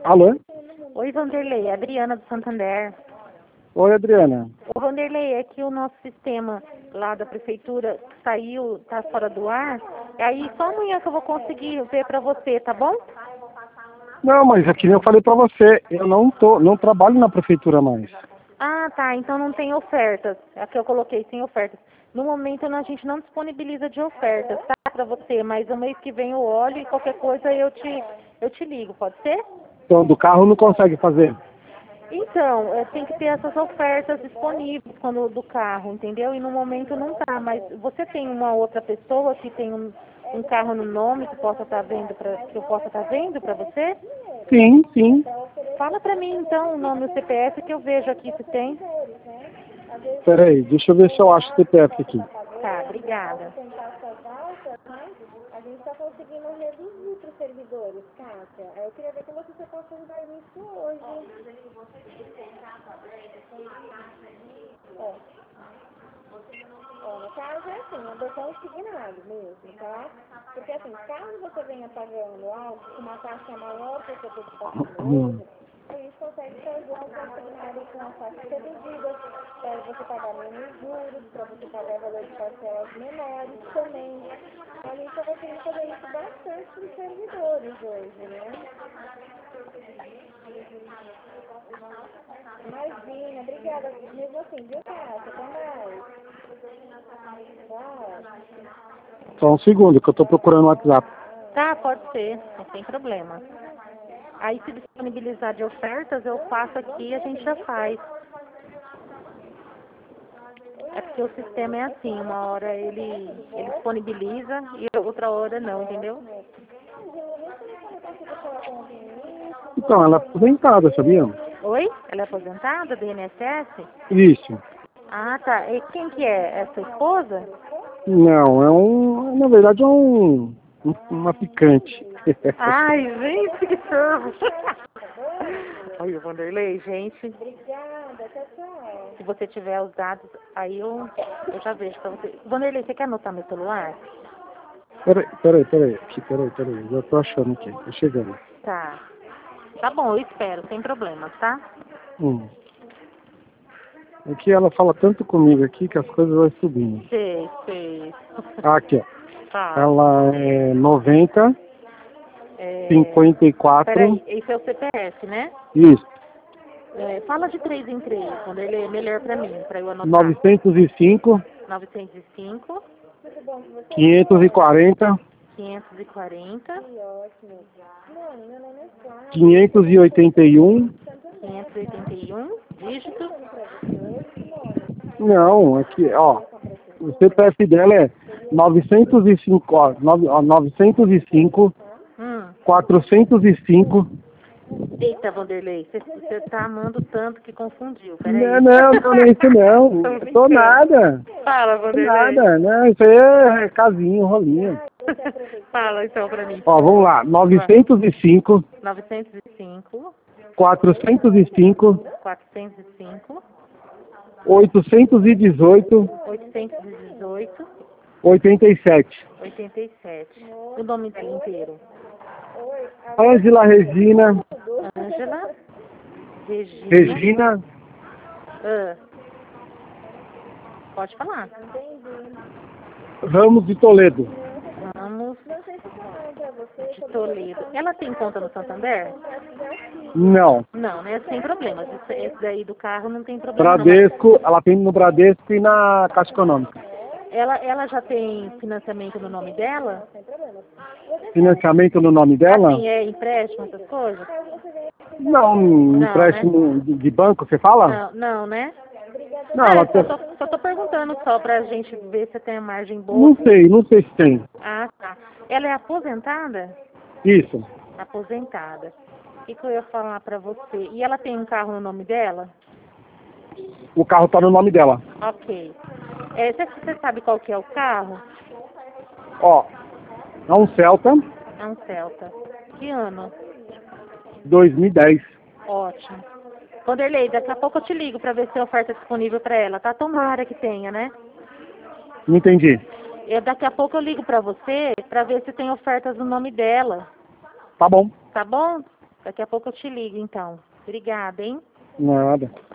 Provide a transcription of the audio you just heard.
Alô? Oi, Vanderlei, Adriana do Santander. Oi, Adriana. Ô, Vanderlei, é que o nosso sistema lá da prefeitura saiu, tá fora do ar. Aí só amanhã que eu vou conseguir ver pra você, tá bom? Não, mas é que nem eu falei pra você, eu não trabalho na prefeitura mais. Ah, tá, então não tem ofertas. Aqui eu coloquei sem ofertas. No momento a gente não disponibiliza de ofertas, tá? Pra você, mas o mês que vem eu olho e qualquer coisa eu te ligo, pode ser? Então, do carro não consegue fazer. Então, tem que ter essas ofertas disponíveis quando do carro, entendeu? E no momento não tá, mas você tem uma outra pessoa que tem um carro no nome que possa estar vendo que eu possa estar vendo para você? Sim, sim. Fala para mim então o nome e o CPF que eu vejo aqui se tem. Peraí, deixa eu ver se eu acho o CPF aqui. Tá, obrigada. A gente está conseguindo reduzir para os servidores, Kátia. Eu queria ver com você se eu posso ajudar nisso hoje. No caso é assim, é botão consignado mesmo, tá? Porque assim, caso você venha pagando algo com uma taxa maior que você está pagando hoje, a gente consegue fazer um consignado com as taxas reduzidas, para você pagar menos juros, para você pagar valor de parcelas menores também. A gente está conseguindo fazer isso bastante para os servidores hoje, né? Imagina, obrigada. Mesmo assim, viu, Kátia? Até mais. Tchau. Só um segundo, que eu tô procurando o WhatsApp. Tá, pode ser, não tem problema. Aí se disponibilizar de ofertas, eu faço aqui e a gente já faz. É porque o sistema é assim, uma hora ele disponibiliza e outra hora não, entendeu? Então, ela é aposentada, sabia? Oi? Ela é aposentada do INSS? Isso. Ah, tá. E quem que é? É sua esposa? Não, na verdade uma picante. Ai, gente, que servo. Olha, Vanderlei, gente. Obrigada, tchau. Se você tiver os dados, aí eu já vejo pra você. Vanderlei, você quer anotar meu celular? Peraí. Já tô achando aqui, tô chegando. Tá. Tá bom, eu espero, sem problemas, tá? Aqui ela fala tanto comigo aqui que as coisas vão subindo. Sei. Aqui, ó. Tá. Ela é 90, 54. Peraí, esse é o CPF, né? Isso. Fala de 3 em 3, Vanderlei, é melhor pra mim, pra eu anotar. 905, 905, 540, 540, 581. 581, dígito. Não, aqui, ó. O CPF dela é 905, ó, 905, 405. Eita, Vanderlei, você tá amando tanto que confundiu, peraí. Não é isso não. Tô Tô nada. Fala, Tô Vanderlei. nada. Não, isso aí é casinho, rolinho. Fala então pra mim. Ó, vamos lá. 905, 905, 405, 405, 818, 818, 87. 87. O nome dela inteiro. Ângela Regina. Ângela Regina. Pode falar. Ramos de Toledo. Ramos de Toledo. Ela tem conta no Santander? Não. Não, né? Sem problemas. Esse daí do carro não tem problema não. Bradesco, ela tem no Bradesco e na Caixa Econômica. Ela já tem financiamento no nome dela? Financiamento no nome dela? Assim, empréstimo, essas coisas? Não, empréstimo, né? de banco, você fala? Não, né? Não, ela tem... só tô perguntando só pra gente ver se tem a margem boa. Não sei se tem. Ah, tá. Ela é aposentada? Isso. Aposentada. O que eu ia falar pra você? E ela tem um carro no nome dela? O carro tá no nome dela. Ok. Você sabe qual que é o carro? Ó, é um Celta. É um Celta. Que ano? 2010. Ótimo. Vanderlei, daqui a pouco eu te ligo pra ver se tem oferta disponível pra ela, tá? Tomara que tenha, né? Não entendi. Daqui a pouco eu ligo pra você pra ver se tem ofertas no nome dela. Tá bom. Tá bom? Daqui a pouco eu te ligo, então. Obrigada, hein? Nada.